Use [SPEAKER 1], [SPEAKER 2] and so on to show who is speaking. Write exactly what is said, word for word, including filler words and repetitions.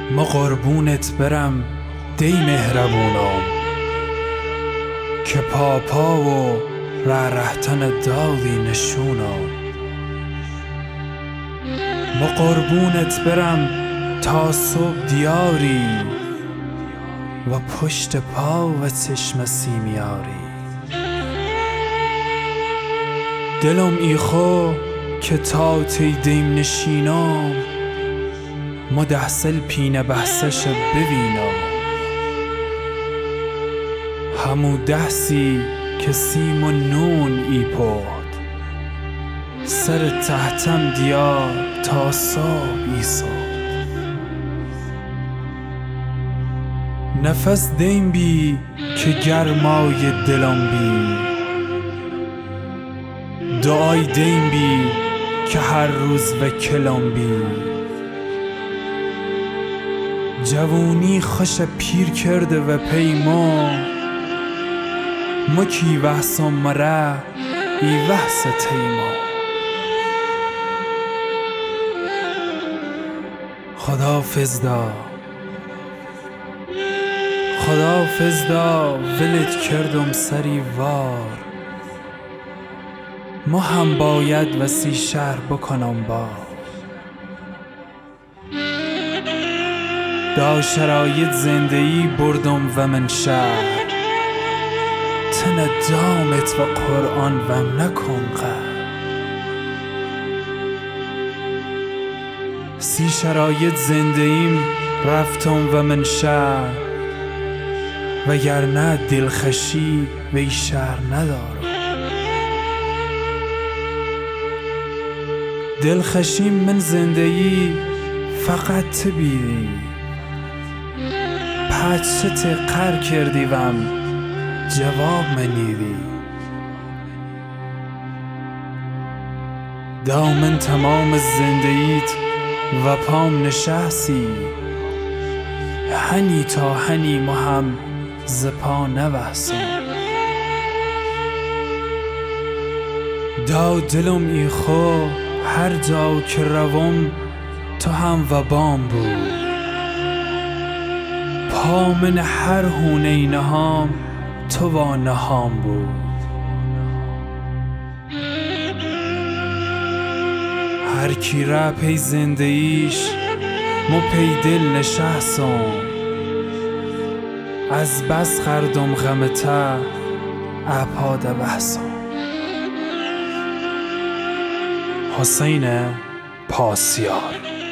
[SPEAKER 1] ما قربونت برم دی مهربونم که پاپا و ره رهتن دادی نشونم. ما قربونت برم تا صبح دیاری و پشت پا و چشم سیمیاری. دلم ایخو که تا تی دیم نشینم ما ده سل پینه بحثش ببینم. همو دهسی که سیم و نون ای پود سر تحتم دیار تا صبح ای صبح. نفس دیم بی که گرمای دلم بی، دعای دیم بی که هر روز و کلم بی. جوونی خوش پیر کرده و پیما ما کی وحسم مره ای وحس تیما. خداحافظ دا خداحافظ دا ولت کردم سری وار. ما هم باید وسی شهر بکنم با دا شرایط زندگی بردم و من شهر. تن دامت و قرآن وم نکن غر. سی شرایط زندگیم رفتم و من شهر وگرنه دلخشی و ای شهر ندارم. دلخشیم من زندگی فقط تبیدی پچت قر کردی وم جواب منیدی. دامن تمام زندگیت و پام نشستی هنی تا هنی ما هم زپا نوحسیم. دا دلم ای خو هر جا که روم تو هم و بام بود. پا من هر هونه نهام تو و نهام بود. هر کی را پی زندگیش مو پی دل نشستم. از بس خردم غمتا اپاده بحثم. حسین پاسیار.